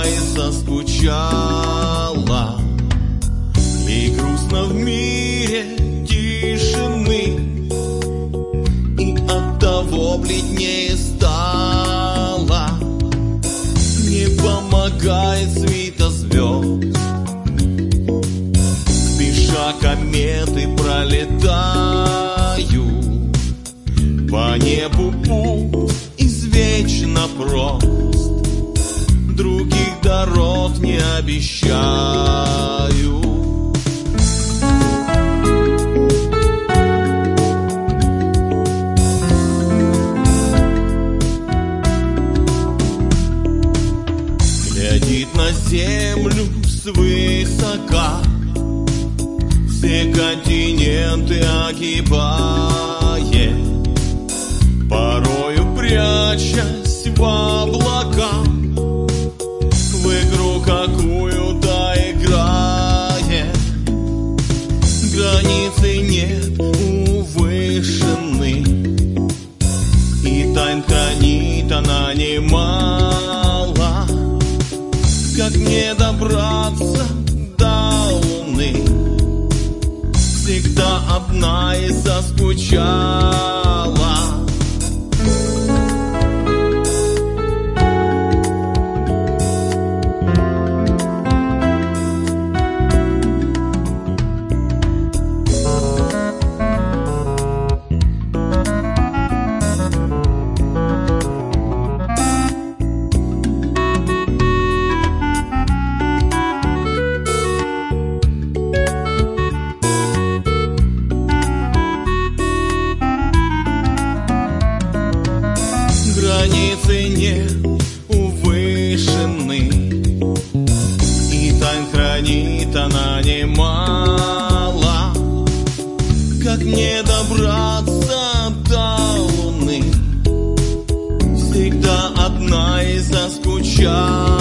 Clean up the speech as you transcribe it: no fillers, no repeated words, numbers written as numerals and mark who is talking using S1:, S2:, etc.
S1: одна и заскучала, и грустно в мире тишины, и оттого бледнее стала. Не помогает свита звезд, спеша кометы пролетаю, по небу путь извечно прост, других дорог не обещаю. Глядит на землю свысока, все континенты огибает, порою прячась в облака, в игру какую-то играет. Границы нет у вышины, и тайн хранит она немало. Как мне добраться до луны? Всегда одна и заскучала. Границы нет у вышины, и тайн хранит она немало. Как мне добраться до луны? Всегда одна и заскучала.